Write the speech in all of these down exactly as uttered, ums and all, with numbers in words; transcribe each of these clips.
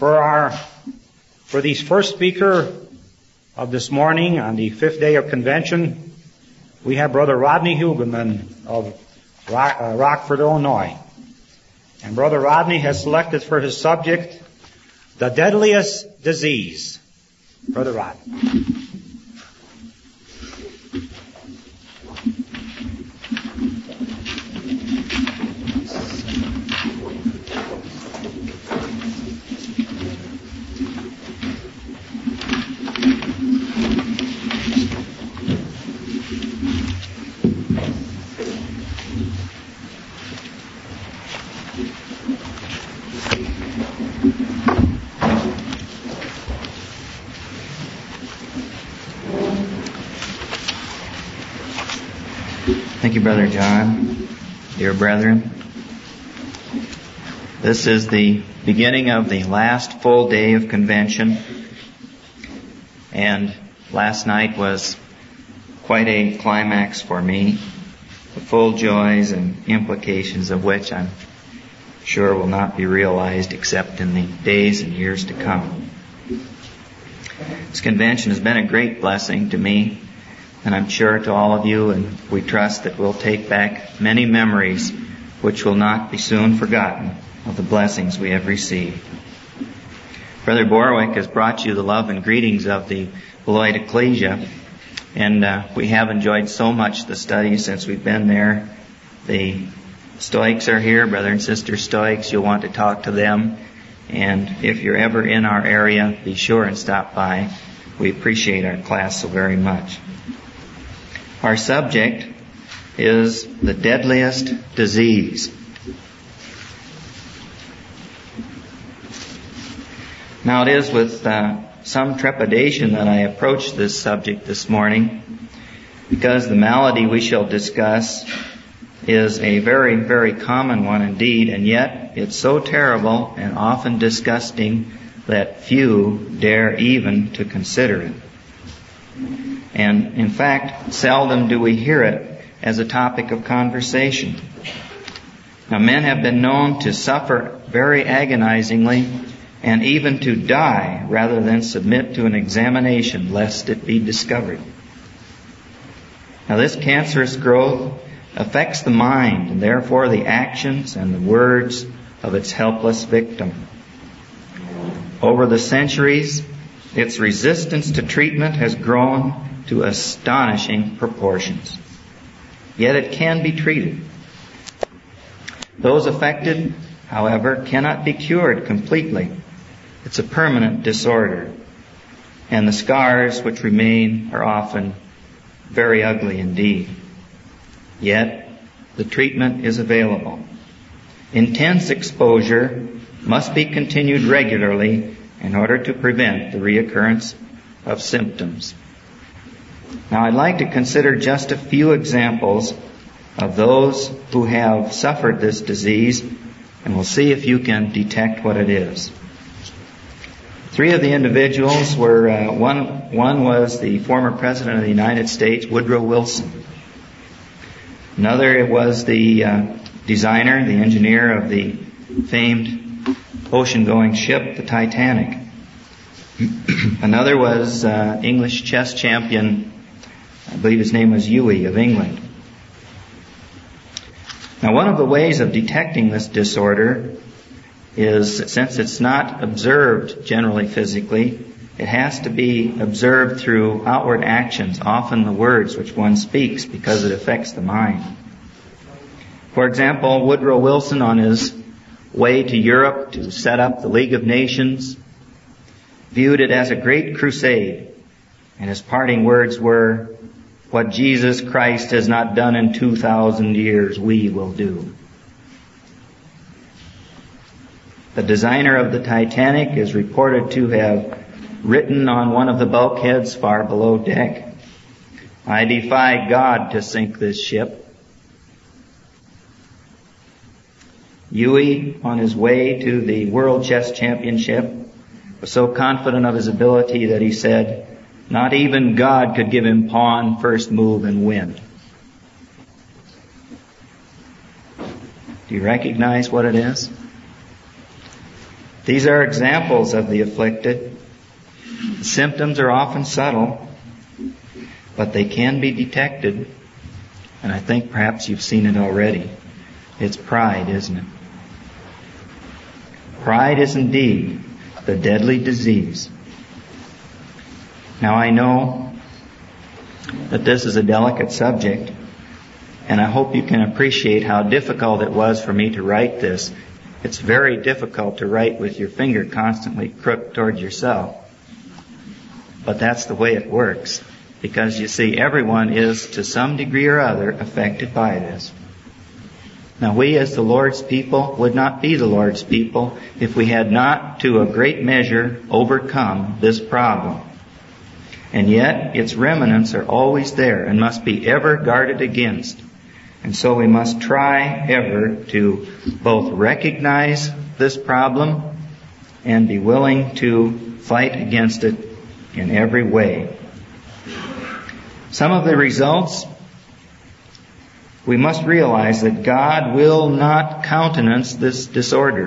For our, for the first speaker of this morning on the fifth day of convention, we have Brother Rodney Hugelman of Rock, uh, Rockford, Illinois. And Brother Rodney has selected for his subject, the deadliest disease. Brother Rodney. Thank you, Brother John. Dear brethren, this is the beginning of the last full day of convention, and last night was quite a climax for me, the full joys and implications of which I'm sure will not be realized except in the days and years to come. This convention has been a great blessing to me, and I'm sure to all of you, and we trust that we'll take back many memories which will not be soon forgotten of the blessings we have received. Brother Borwick has brought you the love and greetings of the Beloit Ecclesia, and uh, we have enjoyed so much the study since we've been there. The Stoics are here, brother and sister Stoics. You'll want to talk to them, and if you're ever in our area, be sure and stop by. We appreciate our class so very much. Our subject is the deadliest disease. Now it is with uh, some trepidation that I approach this subject this morning, because the malady we shall discuss is a very, very common one indeed, and yet it's so terrible and often disgusting that few dare even to consider it. And in fact, seldom do we hear it as a topic of conversation. Now, men have been known to suffer very agonizingly and even to die rather than submit to an examination lest it be discovered. Now, this cancerous growth affects the mind and therefore the actions and the words of its helpless victim. Over the centuries, its resistance to treatment has grown to astonishing proportions. Yet it can be treated. Those affected, however, cannot be cured completely. It's a permanent disorder, and the scars which remain are often very ugly indeed. Yet the treatment is available. Intense exposure must be continued regularly in order to prevent the reoccurrence of symptoms. Now, I'd like to consider just a few examples of those who have suffered this disease, and we'll see if you can detect what it is. Three of the individuals were, uh, one, one was the former President of the United States, Woodrow Wilson. Another was the uh, designer, the engineer of the famed ocean-going ship, the Titanic. Another was uh, English chess champion, I believe his name was Huey of England. Now, one of the ways of detecting this disorder is, since it's not observed generally physically, it has to be observed through outward actions, often the words which one speaks, because it affects the mind. For example, Woodrow Wilson, on his way to Europe to set up the League of Nations, viewed it as a great crusade, and his parting words were, "What Jesus Christ has not done in two thousand years, we will do." The designer of the Titanic is reported to have written on one of the bulkheads far below deck, "I defy God to sink this ship." Huey, on his way to the World Chess Championship, was so confident of his ability that he said, "Not even God could give him pawn, first move, and win." Do you recognize what it is? These are examples of the afflicted. The symptoms are often subtle, but they can be detected, and I think perhaps you've seen it already. It's pride, isn't it? Pride is indeed the deadly disease. Now I know that this is a delicate subject, and I hope you can appreciate how difficult it was for me to write this. It's very difficult to write with your finger constantly crooked toward yourself. But that's the way it works. Because you see, everyone is to some degree or other affected by this. Now we as the Lord's people would not be the Lord's people if we had not to a great measure overcome this problem. And yet its remnants are always there and must be ever guarded against. And so we must try ever to both recognize this problem and be willing to fight against it in every way. Some of the results, we must realize that God will not countenance this disorder.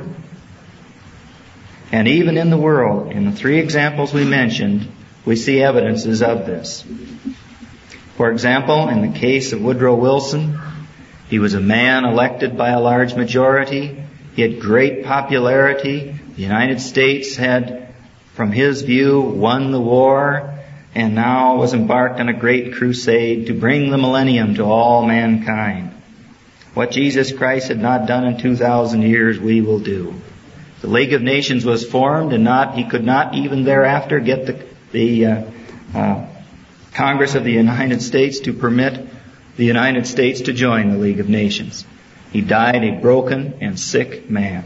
And even in the world, in the three examples we mentioned, we see evidences of this. For example, in the case of Woodrow Wilson, he was a man elected by a large majority. He had great popularity. The United States had, from his view, won the war, and now was embarked on a great crusade to bring the millennium to all mankind. What Jesus Christ had not done in two thousand years, we will do. The League of Nations was formed, and not he could not even thereafter get the, the uh, uh, Congress of the United States to permit the United States to join the League of Nations. He died a broken and sick man.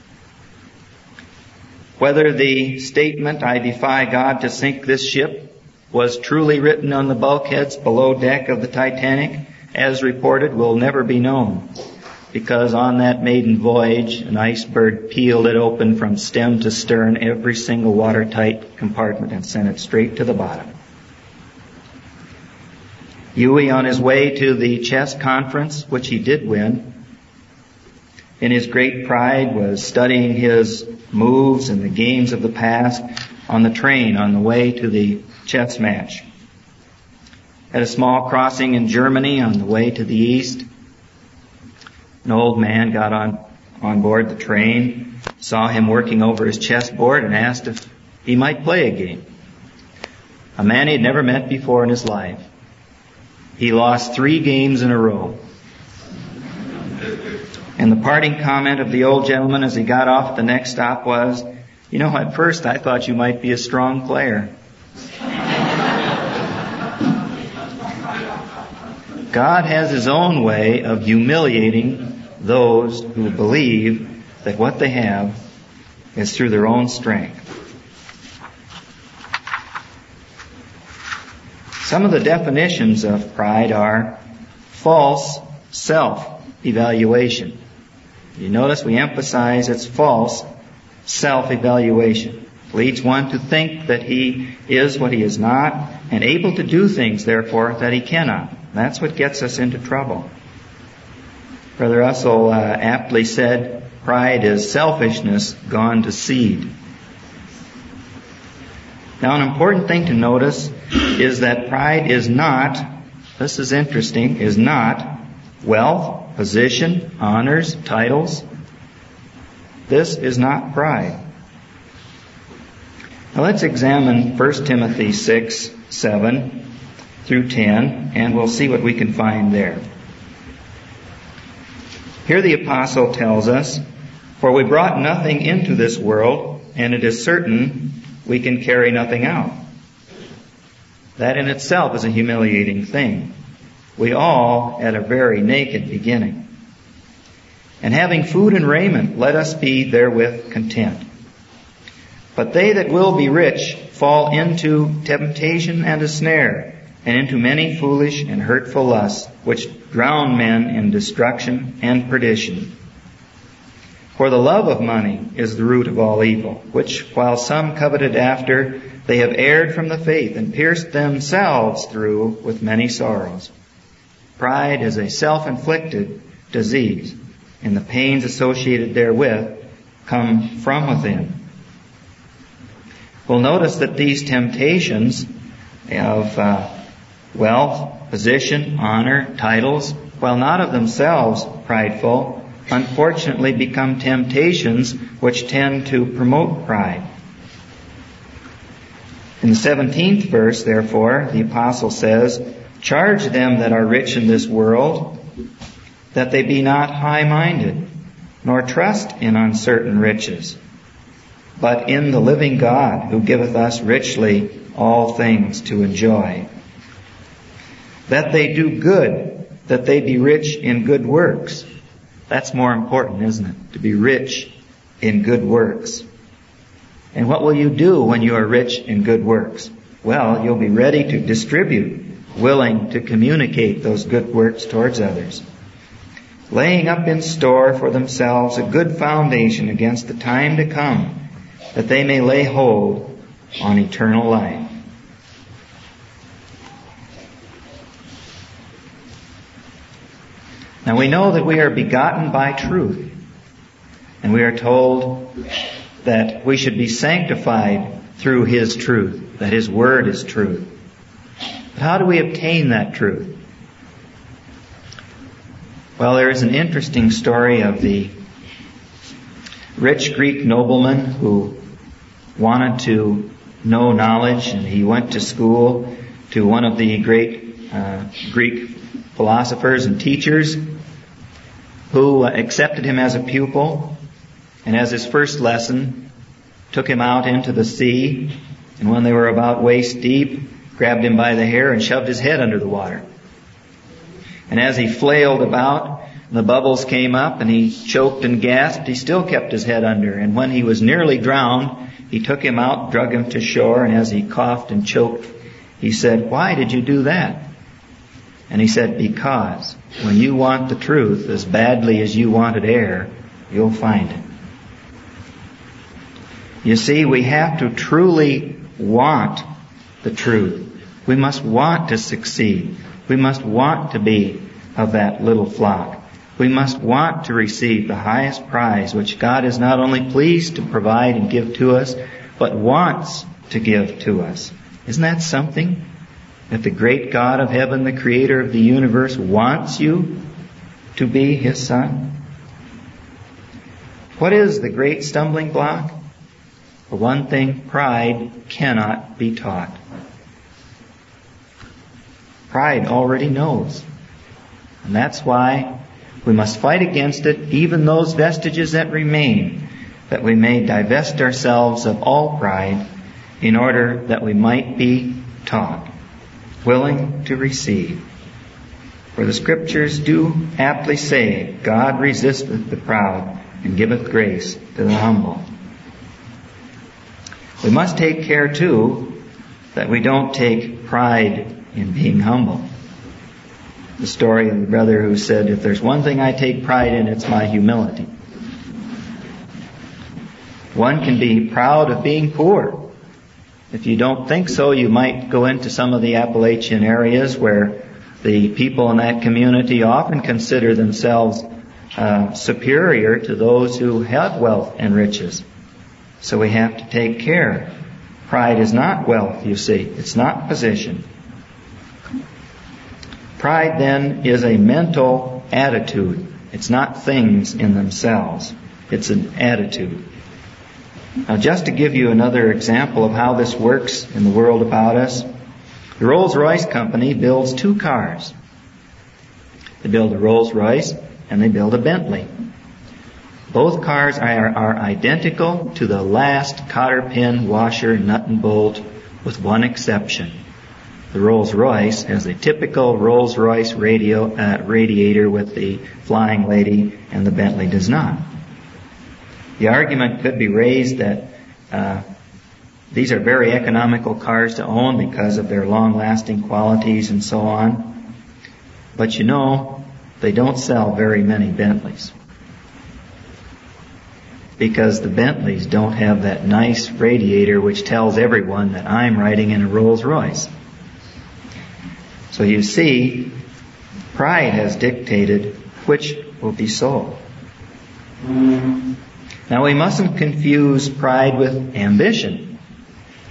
Whether the statement, "I defy God to sink this ship," was truly written on the bulkheads below deck of the Titanic, as reported, will never be known, because on that maiden voyage, an iceberg peeled it open from stem to stern, every single watertight compartment, and sent it straight to the bottom. Huey, on his way to the chess conference, which he did win, in his great pride was studying his moves and the games of the past on the train on the way to the chess match. At a small crossing in Germany on the way to the east, an old man got on, on board the train, saw him working over his chessboard, and asked if he might play a game. A man he had never met before in his life. He lost three games in a row. And the parting comment of the old gentleman as he got off at the next stop was, "You know, at first I thought you might be a strong player." God has His own way of humiliating those who believe that what they have is through their own strength. Some of the definitions of pride are false self-evaluation. You notice we emphasize it's false self-evaluation. It leads one to think that he is what he is not, and able to do things, therefore, that he cannot. That's what gets us into trouble. Brother Russell uh, aptly said, pride is selfishness gone to seed. Now, an important thing to notice is that pride is not, this is interesting, is not wealth, position, honors, titles. This is not pride. Now let's examine First Timothy six, seven through ten, and we'll see what we can find there. Here the apostle tells us, "For we brought nothing into this world, and it is certain we can carry nothing out." That in itself is a humiliating thing. We all had a very naked beginning. "And having food and raiment, let us be therewith content. But they that will be rich fall into temptation and a snare, and into many foolish and hurtful lusts, which drown men in destruction and perdition. For the love of money is the root of all evil, which, while some coveted after, they have erred from the faith and pierced themselves through with many sorrows." Pride is a self-inflicted disease, and the pains associated therewith come from within. Well, notice that these temptations of uh, wealth, position, honor, titles, while not of themselves prideful, unfortunately become temptations which tend to promote pride. In the seventeenth verse, therefore, the apostle says, "Charge them that are rich in this world, that they be not high-minded, nor trust in uncertain riches, but in the living God, who giveth us richly all things to enjoy. That they do good, that they be rich in good works." That's more important, isn't it? To be rich in good works. And what will you do when you are rich in good works? Well, you'll be ready to distribute, willing to communicate those good works towards others. Laying up in store for themselves a good foundation against the time to come, that they may lay hold on eternal life. Now we know that we are begotten by truth, and we are told that we should be sanctified through His truth, that His Word is truth. But how do we obtain that truth? Well, there is an interesting story of the rich Greek nobleman who wanted to know knowledge, and he went to school to one of the great uh, Greek philosophers and teachers who accepted him as a pupil, and as his first lesson took him out into the sea, and when they were about waist deep, grabbed him by the hair and shoved his head under the water. And as he flailed about, and the bubbles came up and he choked and gasped, he still kept his head under. And when he was nearly drowned, he took him out, drug him to shore, and as he coughed and choked, he said, "Why did you do that?" And he said, "Because when you want the truth as badly as you wanted air, you'll find it." You see, we have to truly want the truth. We must want to succeed. We must want to be of that little flock. We must want to receive the highest prize, which God is not only pleased to provide and give to us, but wants to give to us. Isn't that something? That the great God of heaven, the creator of the universe, wants you to be His son? What is the great stumbling block? For one thing, pride cannot be taught. Pride already knows. And that's why we must fight against it, even those vestiges that remain, that we may divest ourselves of all pride in order that we might be taught, willing to receive. For the Scriptures do aptly say, God resisteth the proud and giveth grace to the humble. We must take care, too, that we don't take pride in being humble. The story of the brother who said, "If there's one thing I take pride in, it's my humility." One can be proud of being poor. If you don't think so, you might go into some of the Appalachian areas where the people in that community often consider themselves uh, superior to those who have wealth and riches. So we have to take care. Pride is not wealth, you see. It's not position. Pride, then, is a mental attitude. It's not things in themselves. It's an attitude. Now, just to give you another example of how this works in the world about us, the Rolls-Royce company builds two cars. They build a Rolls-Royce and they build a Bentley. Both cars are, are identical to the last cotter pin, washer, nut and bolt, with one exception. The Rolls-Royce has a typical Rolls-Royce radio, uh, radiator with the flying lady, and the Bentley does not. The argument could be raised that uh, these are very economical cars to own because of their long-lasting qualities and so on. But you know, they don't sell very many Bentleys, because the Bentleys don't have that nice radiator which tells everyone that I'm riding in a Rolls-Royce. So you see, pride has dictated which will be sold. Now we mustn't confuse pride with ambition.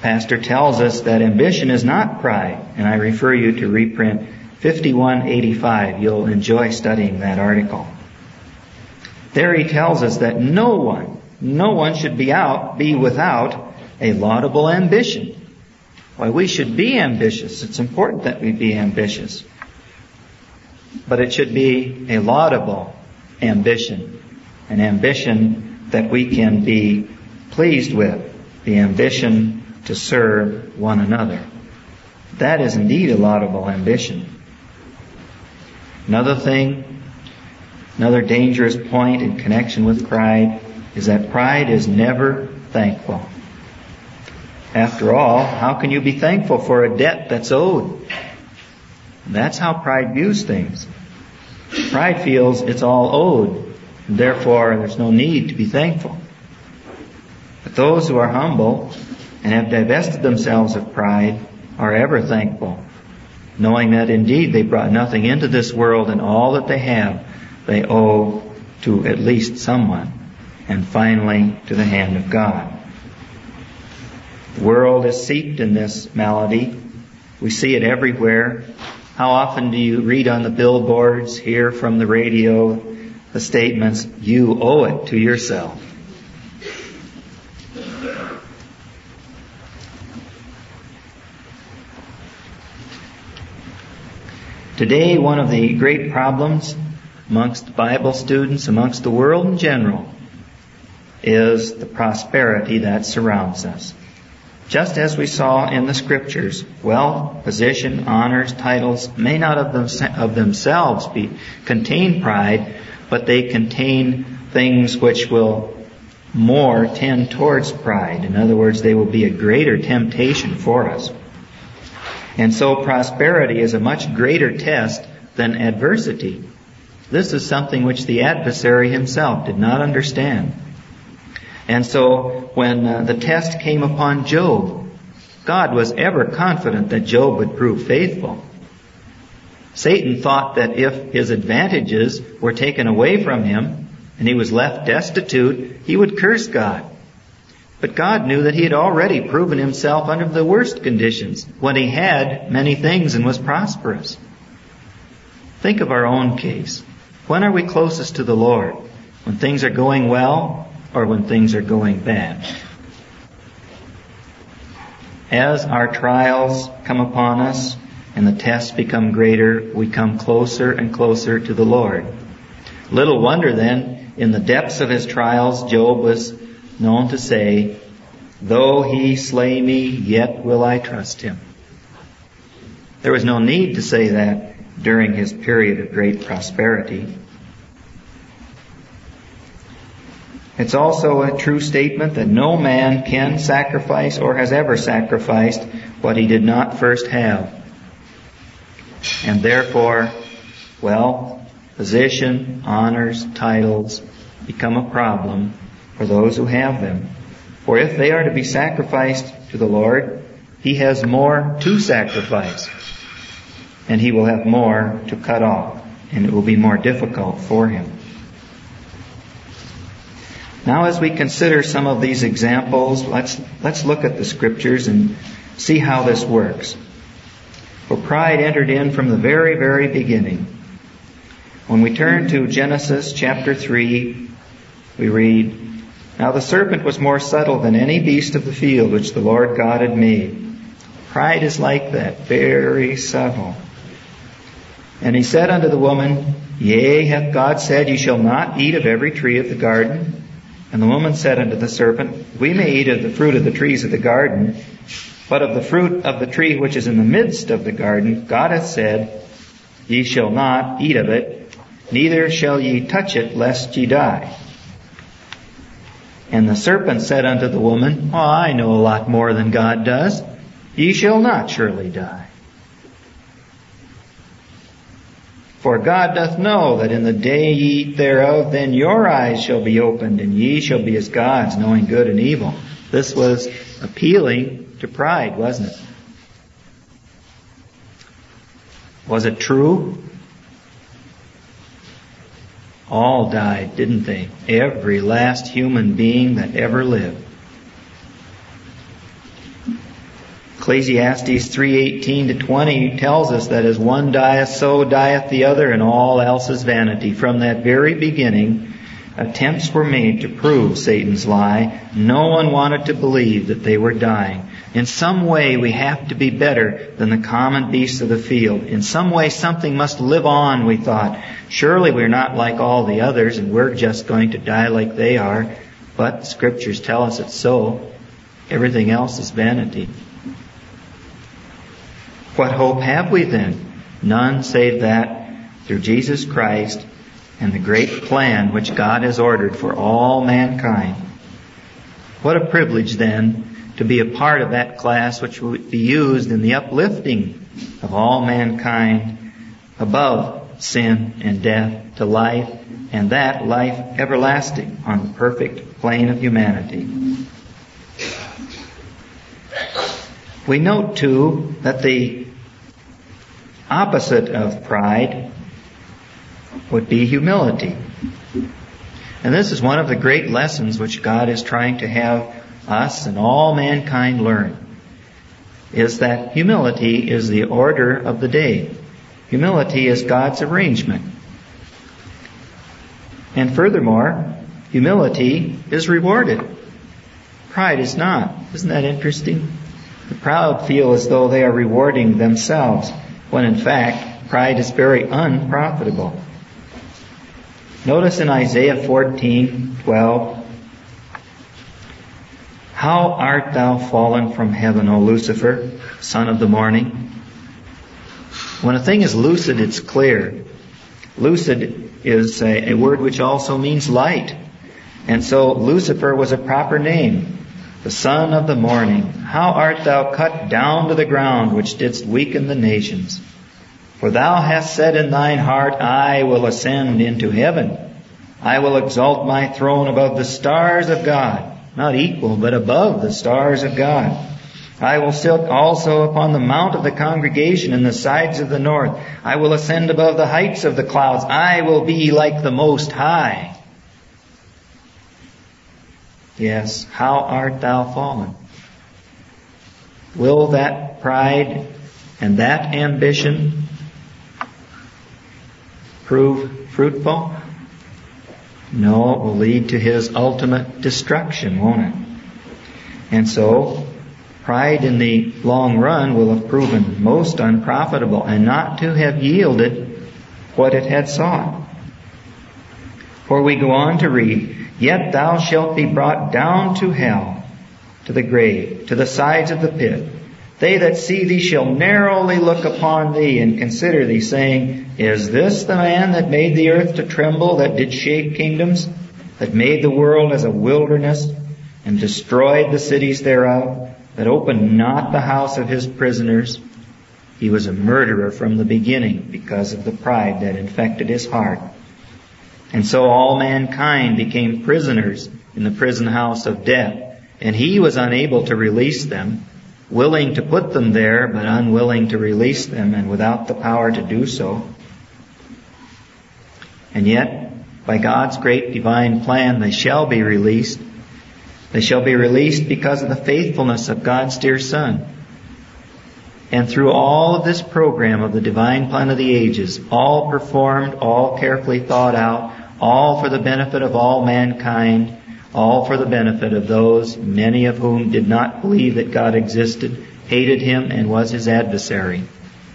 Pastor tells us that ambition is not pride, and I refer you to reprint fifty-one eighty-five. You'll enjoy studying that article. There he tells us that no one, no one should be out, be without a laudable ambition. Why, we should be ambitious. It's important that we be ambitious. But it should be a laudable ambition, an ambition that we can be pleased with, the ambition to serve one another. That is indeed a laudable ambition. Another thing, another dangerous point in connection with pride is that pride is never thankful. After all, how can you be thankful for a debt that's owed? That's how pride views things. Pride feels it's all owed, and therefore there's no need to be thankful. But those who are humble and have divested themselves of pride are ever thankful, knowing that indeed they brought nothing into this world, and all that they have they owe to at least someone, and finally to the hand of God. The world is steeped in this malady. We see it everywhere. How often do you read on the billboards, hear from the radio, the statements, "You owe it to yourself"? Today, one of the great problems amongst Bible students, amongst the world in general, is the prosperity that surrounds us. Just as we saw in the Scriptures, wealth, position, honors, titles may not of, them, of themselves be contain pride, but they contain things which will more tend towards pride. In other words, they will be a greater temptation for us. And so prosperity is a much greater test than adversity. This is something which the adversary himself did not understand. And so when uh, the test came upon Job, God was ever confident that Job would prove faithful. Satan thought that if his advantages were taken away from him and he was left destitute, he would curse God. But God knew that he had already proven himself under the worst conditions, when he had many things and was prosperous. Think of our own case. When are we closest to the Lord? When things are going well, or when things are going bad? As our trials come upon us and the tests become greater, we come closer and closer to the Lord. Little wonder then, in the depths of his trials, Job was known to say, "Though he slay me, yet will I trust him." There was no need to say that during his period of great prosperity. It's also a true statement that no man can sacrifice or has ever sacrificed what he did not first have. And therefore, well, position, honors, titles become a problem for those who have them. For if they are to be sacrificed to the Lord, he has more to sacrifice, and he will have more to cut off, and it will be more difficult for him. Now, as we consider some of these examples, let's let's look at the Scriptures and see how this works. For pride entered in from the very, very beginning. When we turn to Genesis chapter three, we read, "Now the serpent was more subtle than any beast of the field which the Lord God had made." Pride is like that, very subtle. "And he said unto the woman, Yea, hath God said, Ye shall not eat of every tree of the garden? And the woman said unto the serpent, We may eat of the fruit of the trees of the garden, but of the fruit of the tree which is in the midst of the garden, God hath said, Ye shall not eat of it, neither shall ye touch it, lest ye die. And the serpent said unto the woman, Well, I know a lot more than God does. Ye shall not surely die. For God doth know that in the day ye eat thereof, then your eyes shall be opened, and ye shall be as gods, knowing good and evil." This was appealing to pride, wasn't it? Was it true? All died, didn't they? Every last human being that ever lived. Ecclesiastes three eighteen to twenty tells us that as one dieth, so dieth the other, and all else is vanity. From that very beginning, attempts were made to prove Satan's lie. No one wanted to believe that they were dying. In some way, we have to be better than the common beasts of the field. In some way, something must live on, we thought. Surely we're not like all the others, and we're just going to die like they are. But the Scriptures tell us it's so. Everything else is vanity. What hope have we then? None save that through Jesus Christ and the great plan which God has ordered for all mankind. What a privilege then to be a part of that class which will be used in the uplifting of all mankind above sin and death to life, and that life everlasting on the perfect plane of humanity. We note too that the opposite of pride would be humility. And this is one of the great lessons which God is trying to have us and all mankind learn, is that humility is the order of the day. Humility is God's arrangement. And furthermore, humility is rewarded. Pride is not. Isn't that interesting? The proud feel as though they are rewarding themselves, when in fact, pride is very unprofitable. Notice in Isaiah fourteen twelve, "How art thou fallen from heaven, O Lucifer, son of the morning?" When a thing is lucid, it's clear. Lucid is a, a word which also means light. And so Lucifer was a proper name. The son of the morning. How art thou cut down to the ground, which didst weaken the nations? For thou hast said in thine heart, I will ascend into heaven. I will exalt my throne above the stars of God. Not equal, but above the stars of God. I will sit also upon the mount of the congregation in the sides of the north. I will ascend above the heights of the clouds. I will be like the Most High. Yes, how art thou fallen? Will that pride and that ambition prove fruitful? No, it will lead to his ultimate destruction, won't it? And so, pride in the long run will have proven most unprofitable and not to have yielded what it had sought. For we go on to read, Yet thou shalt be brought down to hell, to the grave, to the sides of the pit. They that see thee shall narrowly look upon thee and consider thee, saying, Is this the man that made the earth to tremble, that did shake kingdoms, that made the world as a wilderness, and destroyed the cities thereof, that opened not the house of his prisoners? He was a murderer from the beginning because of the pride that infected his heart. And so all mankind became prisoners in the prison house of death, and he was unable to release them, willing to put them there, but unwilling to release them, and without the power to do so. And yet, by God's great divine plan, they shall be released. They shall be released because of the faithfulness of God's dear Son. And through all of this program of the divine plan of the ages, all performed, all carefully thought out, all for the benefit of all mankind, all for the benefit of those, many of whom did not believe that God existed, hated Him, and was His adversary.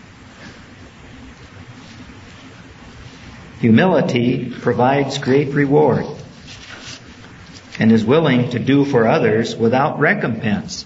Humility provides great reward and is willing to do for others without recompense.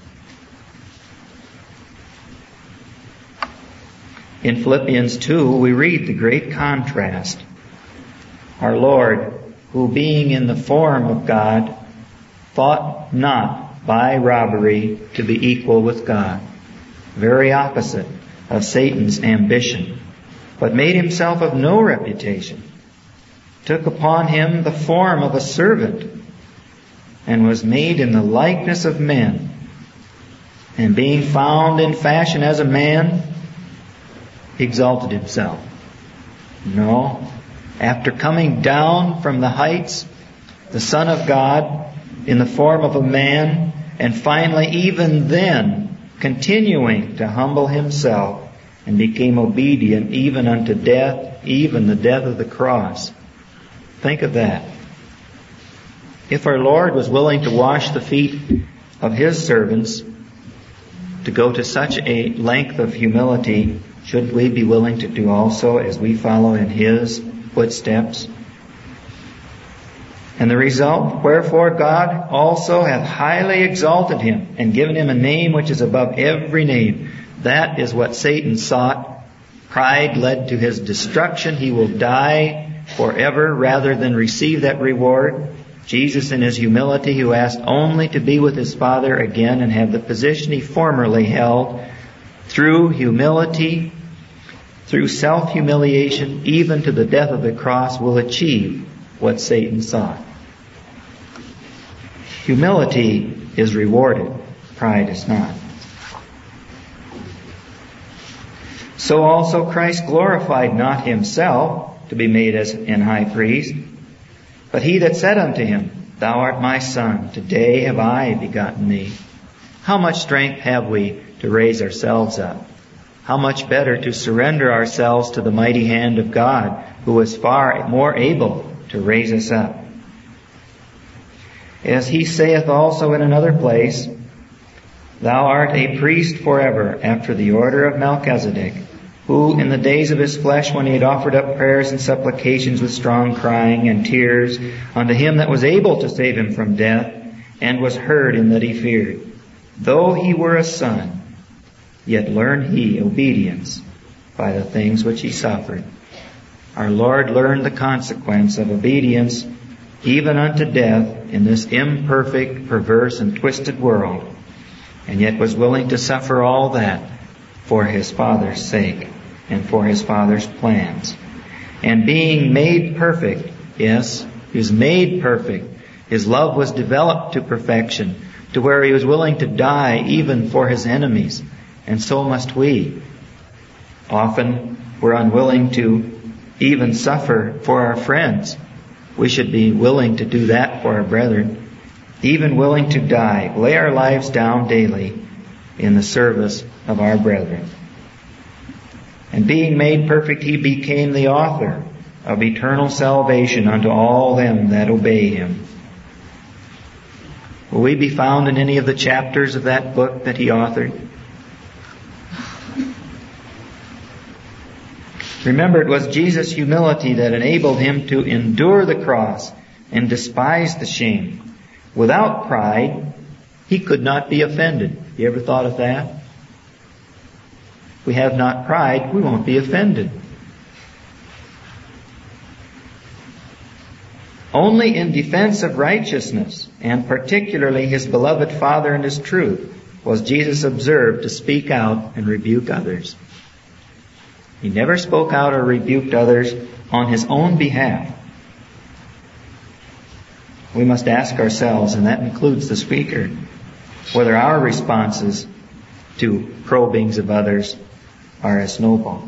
In Philippians two, we read the great contrast. Our Lord, who being in the form of God, thought not by robbery to be equal with God. Very opposite of Satan's ambition. But made himself of no reputation. Took upon him the form of a servant. And was made in the likeness of men. And being found in fashion as a man, he exalted himself. No. After coming down from the heights, the Son of God, in the form of a man, and finally even then continuing to humble himself, and became obedient even unto death, even the death of the cross. Think of that. If our Lord was willing to wash the feet of his servants, to go to such a length of humility, should we be willing to do also as we follow in his footsteps? And the result, wherefore God also hath highly exalted him, and given him a name which is above every name. That is what Satan sought. Pride led to his destruction. He will die forever rather than receive that reward. Jesus in his humility, who asked only to be with his Father again and have the position he formerly held, through humility, through self-humiliation, even to the death of the cross, will achieve what Satan sought. Humility is rewarded. Pride is not. So also Christ glorified not himself to be made as an high priest, but he that said unto him, Thou art my Son, today have I begotten thee. How much strength have we to raise ourselves up? How much better to surrender ourselves to the mighty hand of God, who is far more able to raise us up. As he saith also in another place, Thou art a priest forever, after the order of Melchizedek, who in the days of his flesh, when he had offered up prayers and supplications with strong crying and tears unto him that was able to save him from death, and was heard in that he feared, though he were a son, yet learned he obedience by the things which he suffered. Our Lord learned the consequence of obedience even unto death in this imperfect, perverse, and twisted world, and yet was willing to suffer all that for his Father's sake and for his Father's plans. And being made perfect, yes, he was made perfect. His love was developed to perfection, to where he was willing to die even for his enemies. And so must we. Often we're unwilling to even suffer for our friends. We should be willing to do that for our brethren. Even willing to die, lay our lives down daily in the service of our brethren. And being made perfect, he became the author of eternal salvation unto all them that obey him. Will we be found in any of the chapters of that book that he authored? Remember, it was Jesus' humility that enabled him to endure the cross and despise the shame. Without pride, he could not be offended. You ever thought of that? If we have not pride, we won't be offended. Only in defense of righteousness, and particularly his beloved Father and his truth, was Jesus observed to speak out and rebuke others. He never spoke out or rebuked others on his own behalf. We must ask ourselves, and that includes the speaker, whether our responses to probings of others are as noble.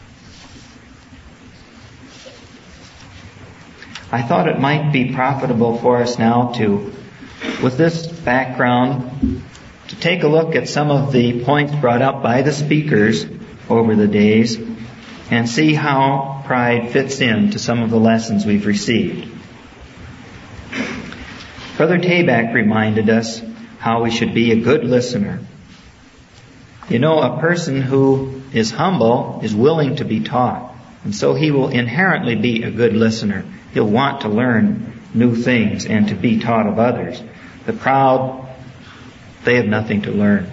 I thought it might be profitable for us now to, with this background, to take a look at some of the points brought up by the speakers over the days and see how pride fits into some of the lessons we've received. Brother Tabak reminded us how we should be a good listener. You know, a person who is humble is willing to be taught, and so he will inherently be a good listener. He'll want to learn new things and to be taught of others. The proud, they have nothing to learn.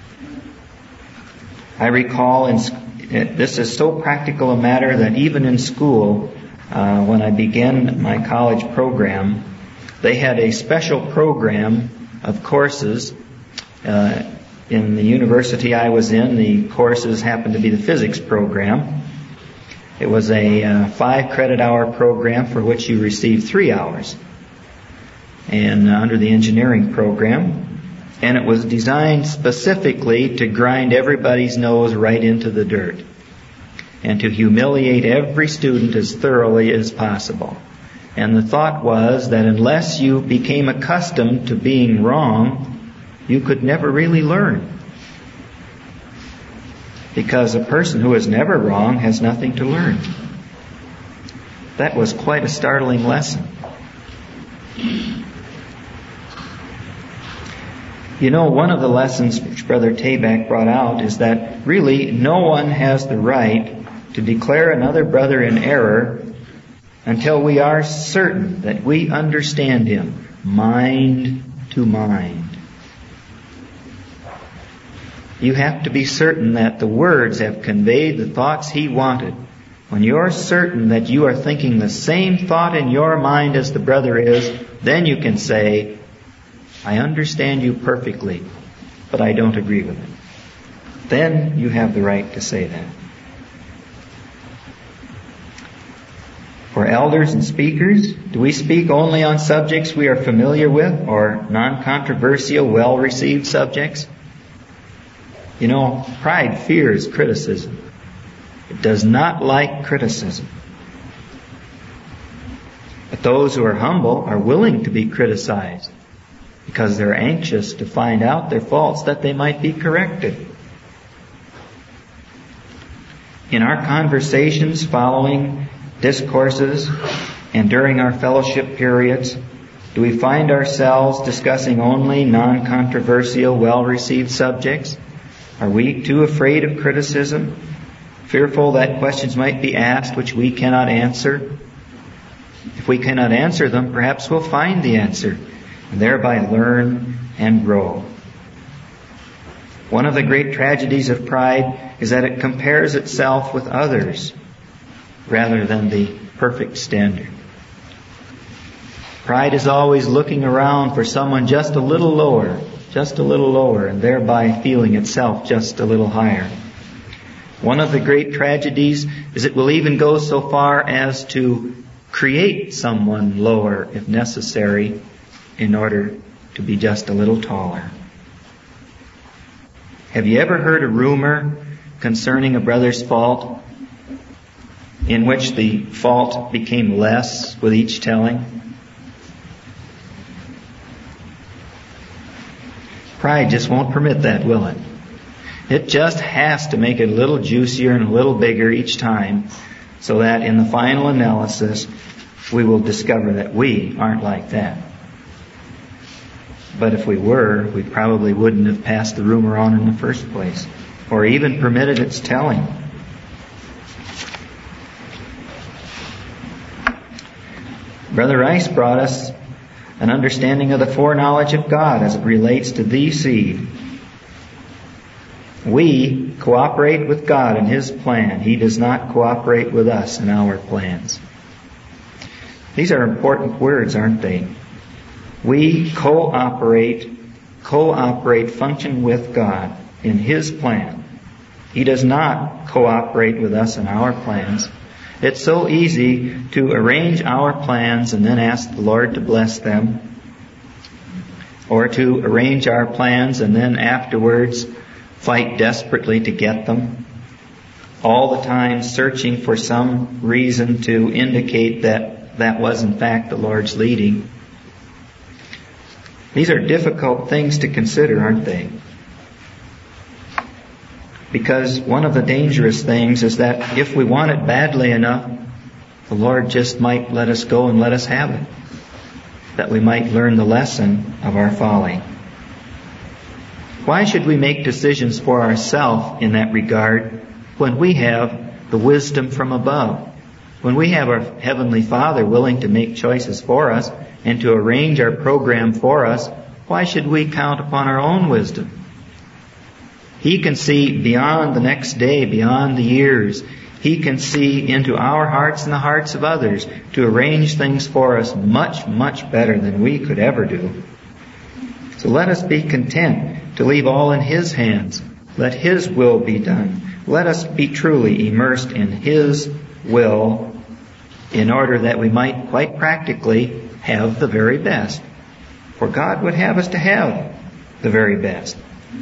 I recall, in, this is so practical a matter that even in school, uh, when I began my college program, they had a special program of courses. Uh, in the university I was in, the courses happened to be the physics program. It was a uh, five credit hour program for which you received three hours. And uh, under the engineering program. And it was designed specifically to grind everybody's nose right into the dirt. And to humiliate every student as thoroughly as possible. And the thought was that unless you became accustomed to being wrong, you could never really learn. because a person who is never wrong has nothing to learn. That was quite a startling lesson. You know, one of the lessons which Brother Tabak brought out is that really no one has the right to declare another brother in error until we are certain that we understand him mind to mind. You have to be certain that the words have conveyed the thoughts he wanted. When you're certain that you are thinking the same thought in your mind as the brother is, then you can say, I understand you perfectly, but I don't agree with it. Then you have the right to say that. For elders and speakers, do we speak only on subjects we are familiar with or non-controversial, well-received subjects? You know, pride fears criticism. It does not like criticism. But those who are humble are willing to be criticized because they're anxious to find out their faults that they might be corrected. In our conversations following discourses and during our fellowship periods, do we find ourselves discussing only non-controversial, well-received subjects? Are we too afraid of criticism, fearful that questions might be asked which we cannot answer? If we cannot answer them, perhaps we'll find the answer and thereby learn and grow. One of the great tragedies of pride is that it compares itself with others rather than the perfect standard. Pride is always looking around for someone just a little lower, just a little lower, and thereby feeling itself just a little higher. One of the great tragedies is it will even go so far as to create someone lower, if necessary, in order to be just a little taller. Have you ever heard a rumor concerning a brother's fault in which the fault became less with each telling? Pride just won't permit that, will it? It just has to make it a little juicier and a little bigger each time, so that in the final analysis we will discover that we aren't like that. But if we were, we probably wouldn't have passed the rumor on in the first place, or even permitted its telling. Brother Rice brought us an understanding of the foreknowledge of God as it relates to the seed. We cooperate with God in His plan. He does not cooperate with us in our plans. These are important words, aren't they? We cooperate, cooperate, function with God in His plan. He does not cooperate with us in our plans. It's so easy to arrange our plans and then ask the Lord to bless them, or to arrange our plans and then afterwards fight desperately to get them, all the time searching for some reason to indicate that that was in fact the Lord's leading. These are difficult things to consider, aren't they? Because one of the dangerous things is that if we want it badly enough, the Lord just might let us go and let us have it, that we might learn the lesson of our folly. Why should we make decisions for ourselves in that regard when we have the wisdom from above? When we have our Heavenly Father willing to make choices for us and to arrange our program for us, why should we count upon our own wisdom? He can see beyond the next day, beyond the years. He can see into our hearts and the hearts of others to arrange things for us much, much better than we could ever do. So let us be content to leave all in His hands. Let His will be done. Let us be truly immersed in His will in order that we might quite practically have the very best. For God would have us to have the very best.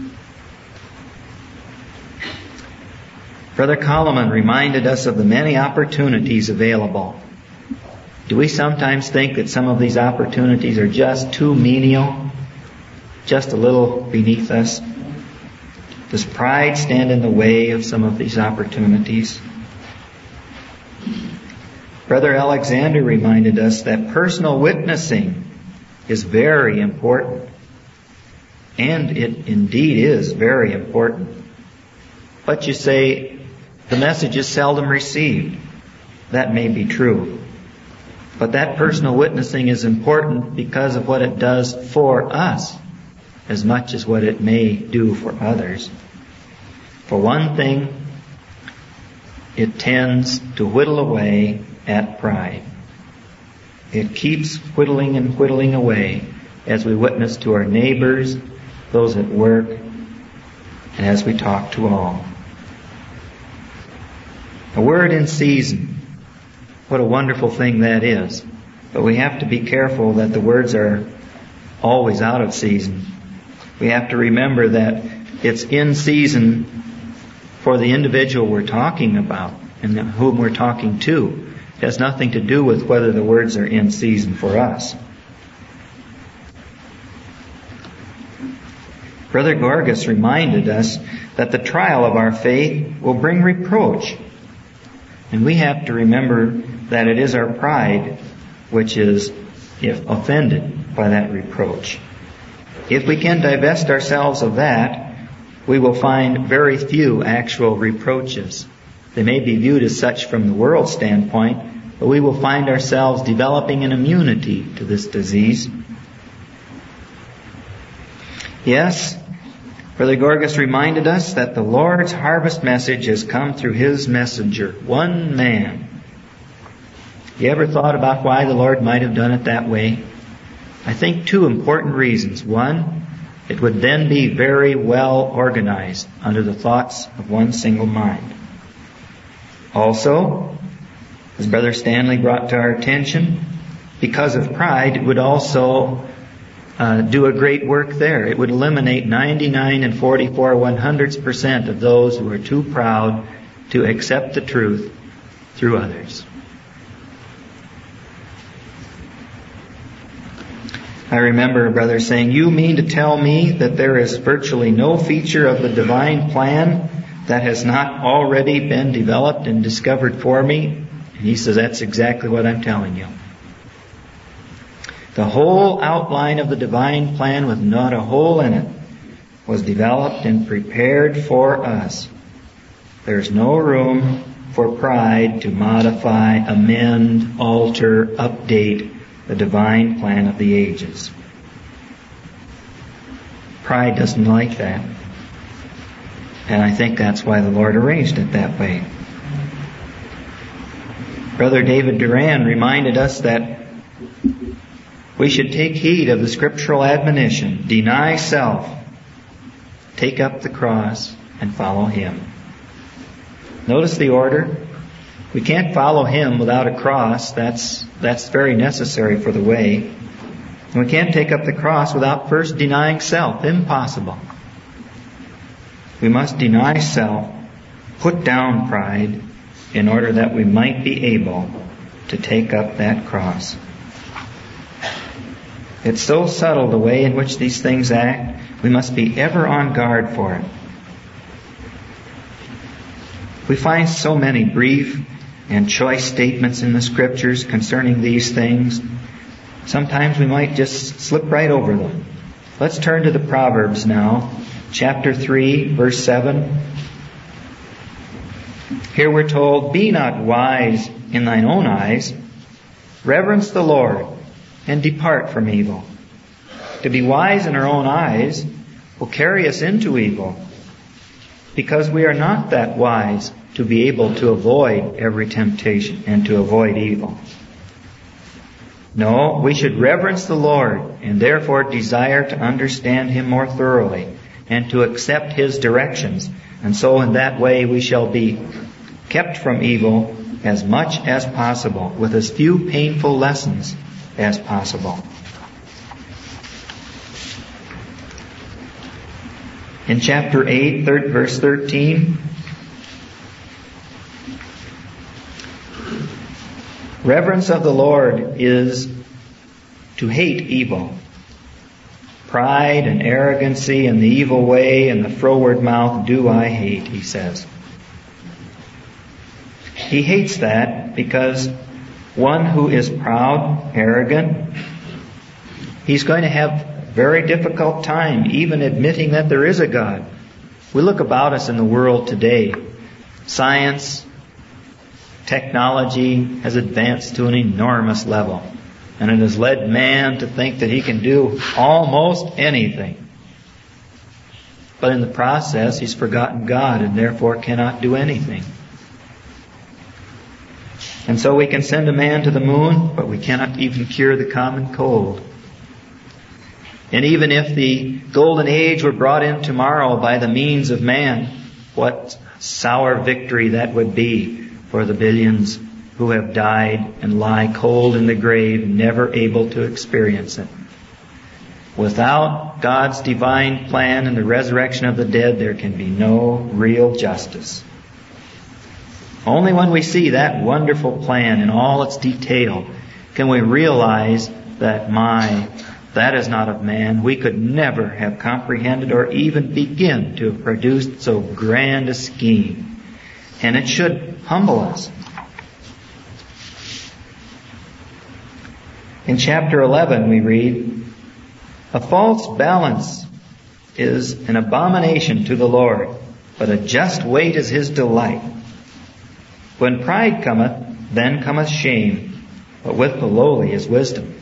Brother Koloman reminded us of the many opportunities available. Do we sometimes think that some of these opportunities are just too menial, just a little beneath us? Does pride stand in the way of some of these opportunities? Brother Alexander reminded us that personal witnessing is very important. And it indeed is very important. But you say, the message is seldom received. That may be true. But that personal witnessing is important because of what it does for us, as much as what it may do for others. For one thing, it tends to whittle away at pride. It keeps whittling and whittling away as we witness to our neighbors, those at work, and as we talk to all. A word in season. What a wonderful thing that is. But we have to be careful that the words are always out of season. We have to remember that it's in season for the individual we're talking about and whom we're talking to. It has nothing to do with whether the words are in season for us. Brother Gorgas reminded us that the trial of our faith will bring reproach. And we have to remember that it is our pride which is if offended by that reproach. If we can divest ourselves of that, we will find very few actual reproaches. They may be viewed as such from the world's standpoint, but we will find ourselves developing an immunity to this disease. Yes, Brother Gorgas reminded us that the Lord's harvest message has come through His messenger, one man. You ever thought about why the Lord might have done it that way? I think two important reasons. One, it would then be very well organized under the thoughts of one single mind. Also, as Brother Stanley brought to our attention, because of pride, it would also uh, do a great work there. It would eliminate ninety-nine and forty-four one hundredths percent of those who are too proud to accept the truth through others. I remember a brother saying, "You mean to tell me that there is virtually no feature of the divine plan that has not already been developed and discovered for me?" And he says, "That's exactly what I'm telling you." The whole outline of the divine plan with not a hole in it was developed and prepared for us. There's no room for pride to modify, amend, alter, update the divine plan of the ages. Pride doesn't like that. And I think that's why the Lord arranged it that way. Brother David Duran reminded us that we should take heed of the scriptural admonition, deny self, take up the cross, and follow Him. Notice the order. We can't follow Him without a cross. That's, that's very necessary for the way. And we can't take up the cross without first denying self. Impossible. We must deny self, put down pride, in order that we might be able to take up that cross. It's so subtle the way in which these things act, we must be ever on guard for it. We find so many brief and choice statements in the Scriptures concerning these things. Sometimes we might just slip right over them. Let's turn to the Proverbs now, chapter three, verse seven. Here we're told, "Be not wise in thine own eyes. Reverence the Lord, and depart from evil." To be wise in our own eyes will carry us into evil, because we are not that wise to be able to avoid every temptation and to avoid evil. No, we should reverence the Lord and therefore desire to understand Him more thoroughly and to accept His directions. And so in that way we shall be kept from evil as much as possible, with as few painful lessons as possible. In chapter eight, third, verse thirteen, reverence of the Lord is to hate evil. Pride and arrogancy and the evil way and the froward mouth do I hate, he says. He hates that because one who is proud, arrogant, he's going to have a very difficult time even admitting that there is a God. We look about us in the world today. Science, technology has advanced to an enormous level. And it has led man to think that he can do almost anything. But in the process, he's forgotten God and therefore cannot do anything. And so we can send a man to the moon, but we cannot even cure the common cold. And even if the golden age were brought in tomorrow by the means of man, what sour victory that would be for the billions who have died and lie cold in the grave, never able to experience it. Without God's divine plan and the resurrection of the dead, there can be no real justice. Only when we see that wonderful plan in all its detail can we realize that, my, that is not of man. We could never have comprehended or even begin to have produced so grand a scheme. And it should humble us. In chapter eleven we read, a false balance is an abomination to the Lord, but a just weight is his delight. When pride cometh, then cometh shame, but with the lowly is wisdom.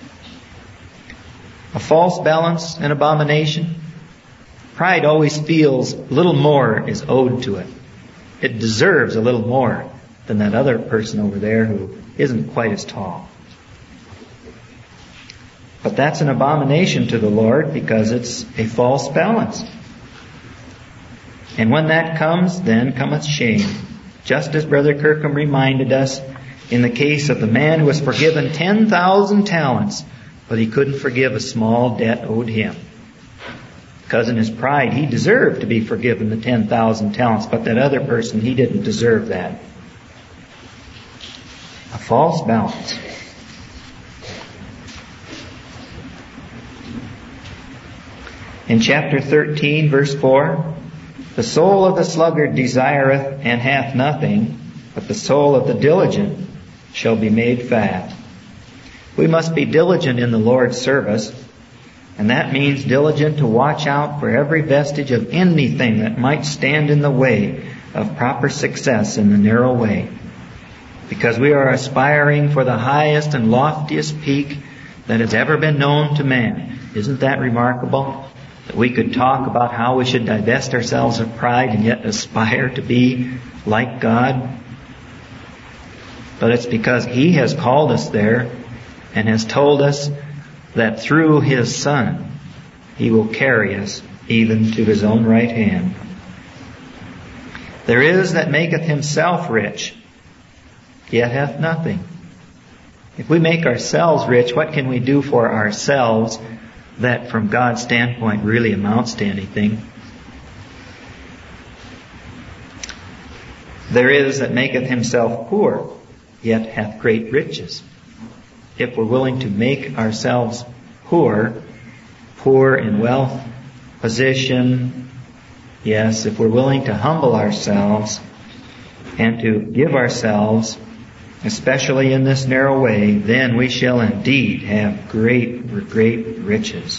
A false balance, an abomination. Pride always feels a little more is owed to it. It deserves a little more than that other person over there who isn't quite as tall. But that's an abomination to the Lord because it's a false balance. And when that comes, then cometh shame. Just as Brother Kirkham reminded us in the case of the man who was forgiven ten thousand talents, but he couldn't forgive a small debt owed him. Because in his pride, he deserved to be forgiven the ten thousand talents, but that other person, he didn't deserve that. A false balance. In chapter thirteen, verse four, the soul of the sluggard desireth and hath nothing, but the soul of the diligent shall be made fat. We must be diligent in the Lord's service, and that means diligent to watch out for every vestige of anything that might stand in the way of proper success in the narrow way. Because we are aspiring for the highest and loftiest peak that has ever been known to man. Isn't that remarkable? That we could talk about how we should divest ourselves of pride and yet aspire to be like God. But it's because He has called us there and has told us that through His Son, He will carry us even to His own right hand. There is that maketh himself rich, yet hath nothing. If we make ourselves rich, what can we do for ourselves that from God's standpoint really amounts to anything? There is that maketh himself poor, yet hath great riches. If we're willing to make ourselves poor, poor in wealth, position, yes, if we're willing to humble ourselves and to give ourselves, especially in this narrow way, then we shall indeed have great, great riches.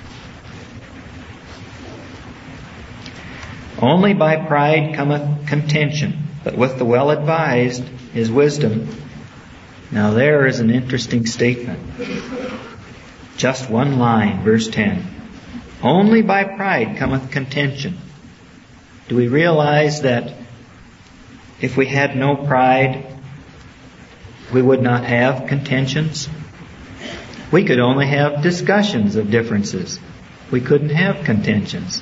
Only by pride cometh contention, but with the well-advised is wisdom. Now there is an interesting statement. Just one line, verse ten. Only by pride cometh contention. Do we realize that if we had no pride, we would not have contentions? We could only have discussions of differences. We couldn't have contentions.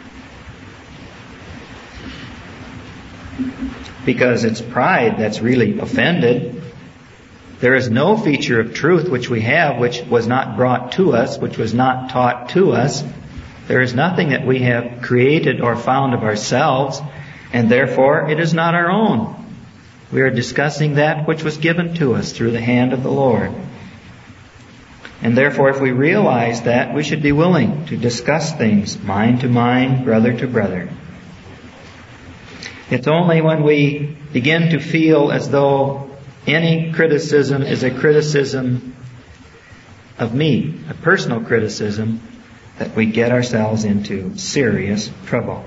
Because it's pride that's really offended. There is no feature of truth which we have which was not brought to us, which was not taught to us. There is nothing that we have created or found of ourselves, and therefore it is not our own. We are discussing that which was given to us through the hand of the Lord. And therefore, if we realize that, we should be willing to discuss things mind to mind, brother to brother. It's only when we begin to feel as though any criticism is a criticism of me, a personal criticism, that we get ourselves into serious trouble.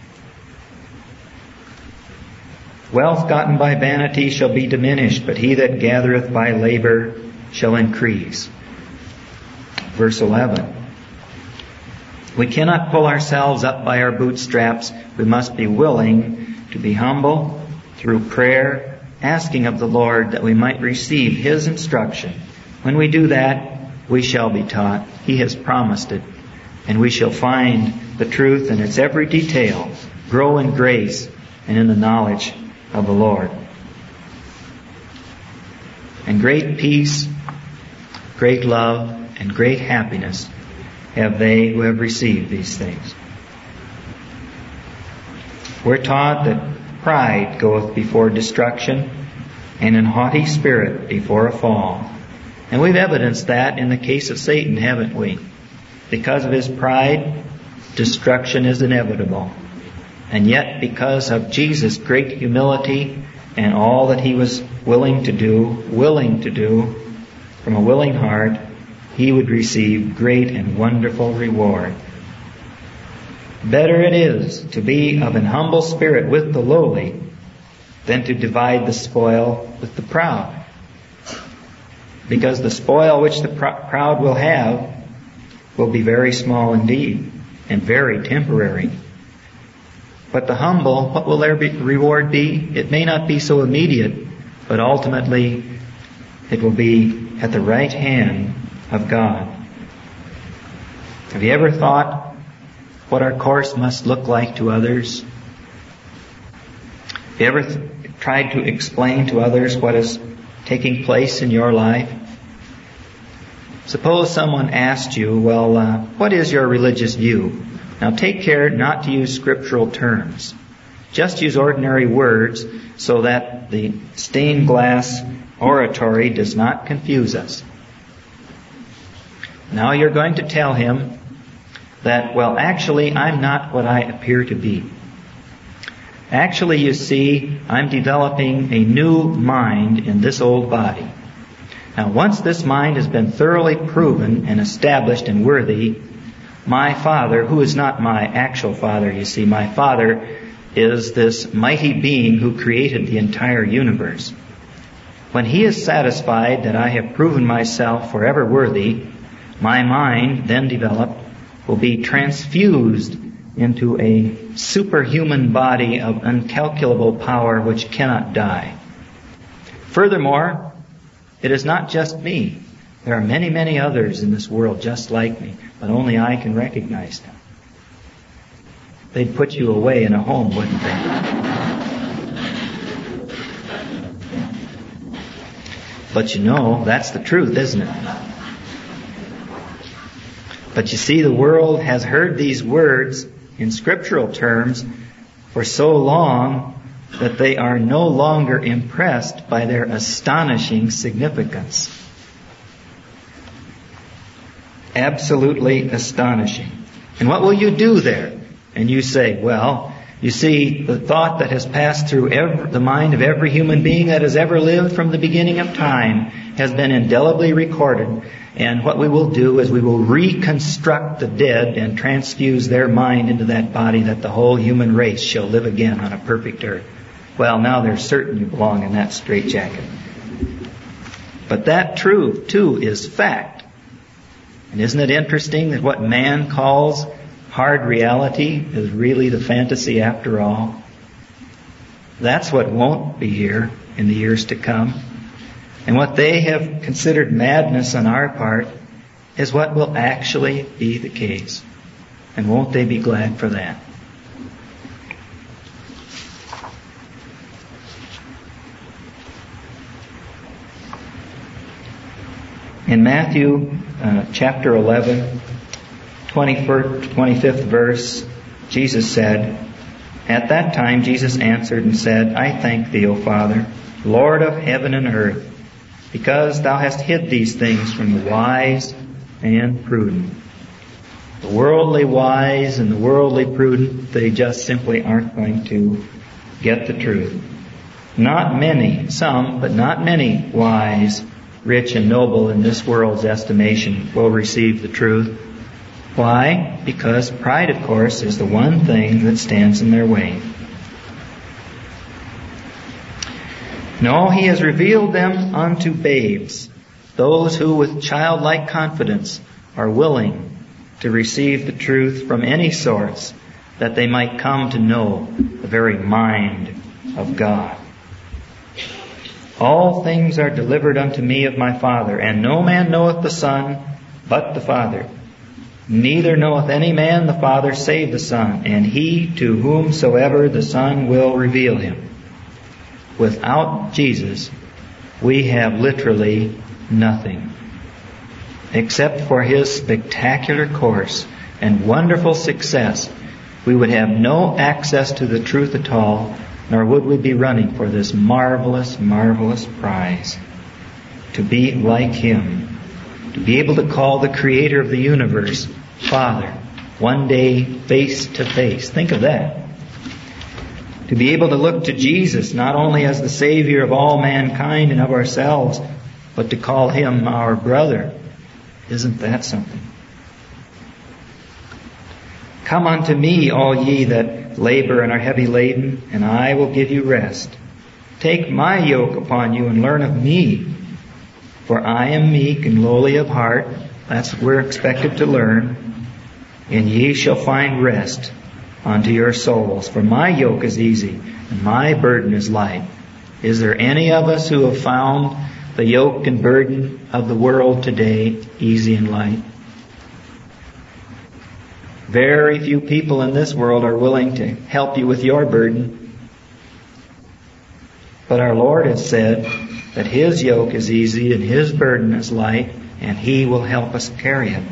Wealth gotten by vanity shall be diminished, but he that gathereth by labor shall increase. Verse eleven. We cannot pull ourselves up by our bootstraps. We must be willing to be humble through prayer, asking of the Lord that we might receive His instruction. When we do that, we shall be taught. He has promised it. And we shall find the truth in its every detail, grow in grace and in the knowledge of the Lord. And great peace, great love, and great happiness have they who have received these things. We're taught that pride goeth before destruction, and an haughty spirit before a fall. And we've evidenced that in the case of Satan, haven't we? Because of his pride, destruction is inevitable. And yet, because of Jesus' great humility and all that He was willing to do, willing to do, from a willing heart, he would receive great and wonderful reward. Better it is to be of an humble spirit with the lowly than to divide the spoil with the proud. Because the spoil which the pr- proud will have will be very small indeed and very temporary. But the humble, what will their be- reward be? It may not be so immediate, but ultimately it will be at the right hand of God. Have you ever thought what our course must look like to others? Have you ever th- tried to explain to others what is taking place in your life? Suppose someone asked you, well, uh, what is your religious view? Now take care not to use scriptural terms. Just use ordinary words so that the stained glass oratory does not confuse us. Now you're going to tell him that, well, actually, I'm not what I appear to be. Actually, you see, I'm developing a new mind in this old body. Now, once this mind has been thoroughly proven and established and worthy, my Father, who is not my actual Father, you see, my Father is this mighty being who created the entire universe. When He is satisfied that I have proven myself forever worthy, my mind, then developed, will be transfused into a superhuman body of incalculable power which cannot die. Furthermore, it is not just me. There are many, many others in this world just like me, but only I can recognize them. They'd put you away in a home, wouldn't they? But you know, that's the truth, isn't it? But you see, the world has heard these words in scriptural terms for so long that they are no longer impressed by their astonishing significance. Absolutely astonishing. And what will you do there? And you say, well, you see, the thought that has passed through every, the mind of every human being that has ever lived from the beginning of time has been indelibly recorded. And what we will do is we will reconstruct the dead and transfuse their mind into that body, that the whole human race shall live again on a perfect earth. Well, now they're certain you belong in that straitjacket. But that truth, too, is fact. And isn't it interesting that what man calls hard reality is really the fantasy after all? That's what won't be here in the years to come. And what they have considered madness on our part is what will actually be the case. And won't they be glad for that? In Matthew uh, chapter eleven, twenty-first, twenty-fifth verse, Jesus said, "At that time Jesus answered and said, I thank thee, O Father, Lord of heaven and earth, because thou hast hid these things from the wise and prudent. The worldly wise and the worldly prudent, they just simply aren't going to get the truth. Not many, some, but not many wise, rich, and noble in this world's estimation will receive the truth. Why? Because pride, of course, is the one thing that stands in their way. No, he has revealed them unto babes, those who with childlike confidence are willing to receive the truth from any source, that they might come to know the very mind of God. All things are delivered unto me of my Father, and no man knoweth the Son but the Father. Neither knoweth any man the Father save the Son, and he to whomsoever the Son will reveal him. Without Jesus, we have literally nothing. Except for his spectacular course and wonderful success, we would have no access to the truth at all, nor would we be running for this marvelous, marvelous prize. To be like him. To be able to call the Creator of the universe Father, one day face to face. Think of that. To be able to look to Jesus not only as the Savior of all mankind and of ourselves, but to call him our brother. Isn't that something? Come unto me, all ye that labor and are heavy laden, and I will give you rest. Take my yoke upon you and learn of me, for I am meek and lowly of heart. That's what we're expected to learn. And ye shall find rest unto your souls. For my yoke is easy and my burden is light. Is there any of us who have found the yoke and burden of the world today easy and light? Very few people in this world are willing to help you with your burden. But our Lord has said that his yoke is easy and his burden is light, and he will help us carry it.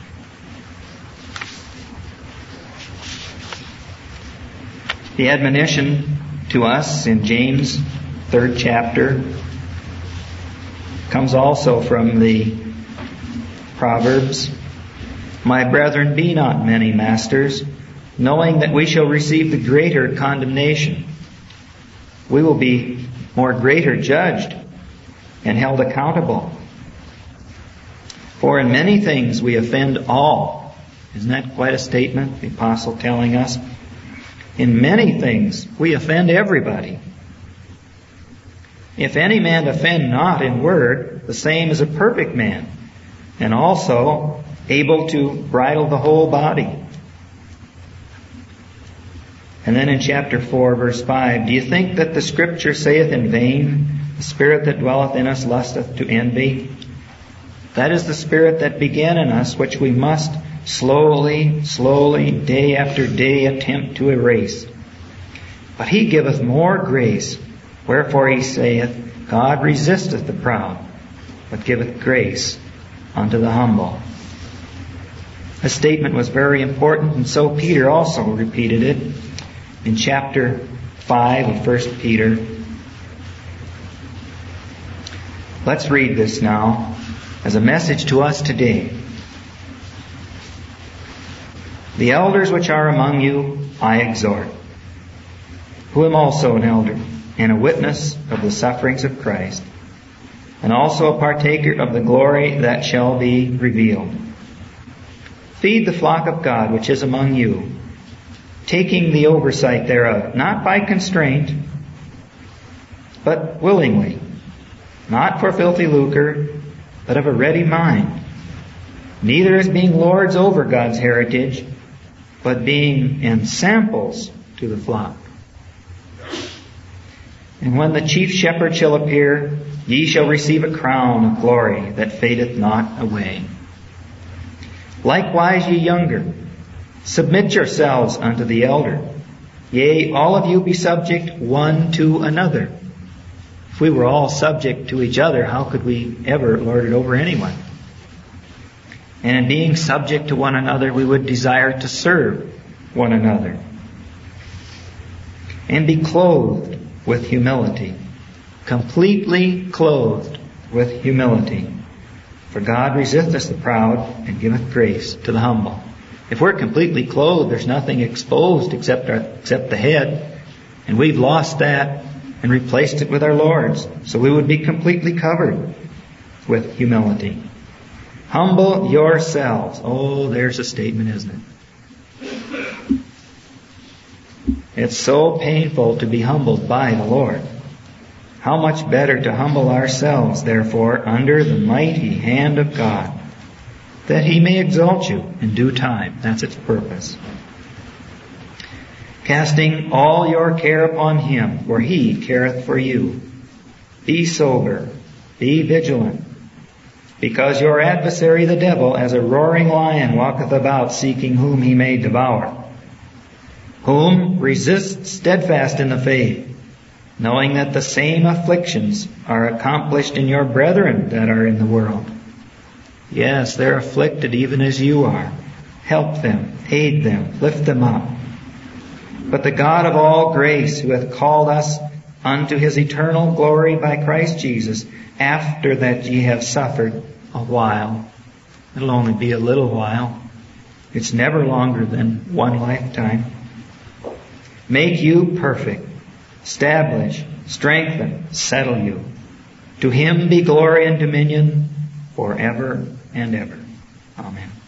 The admonition to us in James' third chapter comes also from the Proverbs. My brethren, be not many masters, knowing that we shall receive the greater condemnation. We will be more greater judged and held accountable. For in many things we offend all. Isn't that quite a statement, the apostle telling us? In many things we offend everybody. If any man offend not in word, the same is a perfect man, and also able to bridle the whole body. And then in chapter four, verse five, do you think that the Scripture saith in vain, the Spirit that dwelleth in us lusteth to envy? That is the Spirit that began in us, which we must slowly, slowly, day after day attempt to erase. But he giveth more grace, wherefore he saith, God resisteth the proud, but giveth grace unto the humble. This statement was very important, and so Peter also repeated it in chapter five of First Peter. Let's read this now as a message to us today. The elders which are among you I exhort, who am also an elder and a witness of the sufferings of Christ, and also a partaker of the glory that shall be revealed. Feed the flock of God which is among you, taking the oversight thereof, not by constraint, but willingly, not for filthy lucre, but of a ready mind, neither as being lords over God's heritage, but being ensamples to the flock. And when the chief shepherd shall appear, ye shall receive a crown of glory that fadeth not away. Likewise, ye younger, submit yourselves unto the elder. Yea, all of you be subject one to another. If we were all subject to each other, how could we ever lord it over anyone? And in being subject to one another, we would desire to serve one another. And be clothed with humility. Completely clothed with humility. For God resisteth the proud and giveth grace to the humble. If we're completely clothed, there's nothing exposed except our, except the head. And we've lost that and replaced it with our Lord's. So we would be completely covered with humility. Humble yourselves. Oh, there's a statement, isn't it? It's so painful to be humbled by the Lord. How much better to humble ourselves, therefore, under the mighty hand of God, that He may exalt you in due time. That's its purpose. Casting all your care upon Him, for He careth for you. Be sober, be vigilant, because your adversary the devil, as a roaring lion, walketh about, seeking whom he may devour. Whom resist steadfast in the faith, knowing that the same afflictions are accomplished in your brethren that are in the world. Yes, they're afflicted even as you are. Help them, aid them, lift them up. But the God of all grace, who hath called us unto His eternal glory by Christ Jesus, after that ye have suffered a while. It'll only be a little while. It's never longer than one lifetime. Make you perfect, establish, strengthen, settle you. To Him be glory and dominion forever and ever. Amen.